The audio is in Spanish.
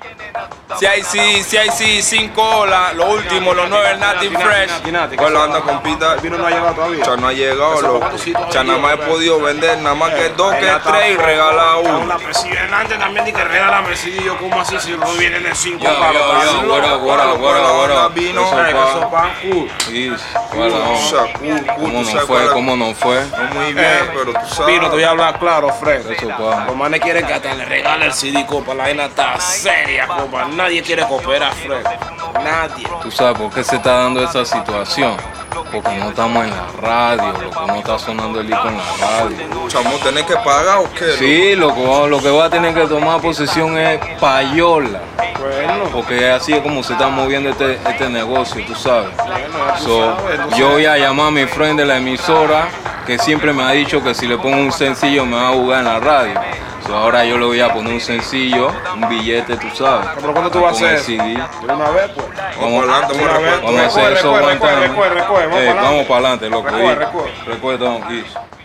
CIC 5, lo último, los 9 Native Fresh. Pues lo anda compita. El vino no ha llegado todavía. Ya no ha llegado, loco. Ya nada más he podido vender, nada más que 2, que 3 y regalar uno. La Mesilla antes también di que regala Mesilla. Yo como así si no vienen de 5 palos. Guara, vino. Eso pan cool. ¿Cómo no fue? No muy bien, pero tú sabes. Vino, te voy a hablar claro, Fred. Eso, pa. Los manes quieren que hasta le regale el CD, copa. La vaina está seria, copa. Nadie quiere cooperar, Fred. Nadie. ¿Tú sabes por qué se está dando esa situación? Porque no estamos en la radio, loco, no está sonando el disco en la radio. Chamo, ¿tenés que pagar o qué? Sí, loco, lo que va a tener que tomar posesión es payola. Bueno. Porque así es como se está moviendo este negocio, tú sabes. Tú sabes. Yo voy a llamar a mi friend de la emisora, que siempre me ha dicho que si le pongo un sencillo me va a jugar en la radio. Ahora yo le voy a poner un sencillo, un billete, tú sabes. ¿Pero cuándo tú vas a hacer? CD. De una vez, pues. Vamos Vamos a hacer eso. Recoge. Vamos para adelante, loco. Recoge. Recuerda, Don Kiss.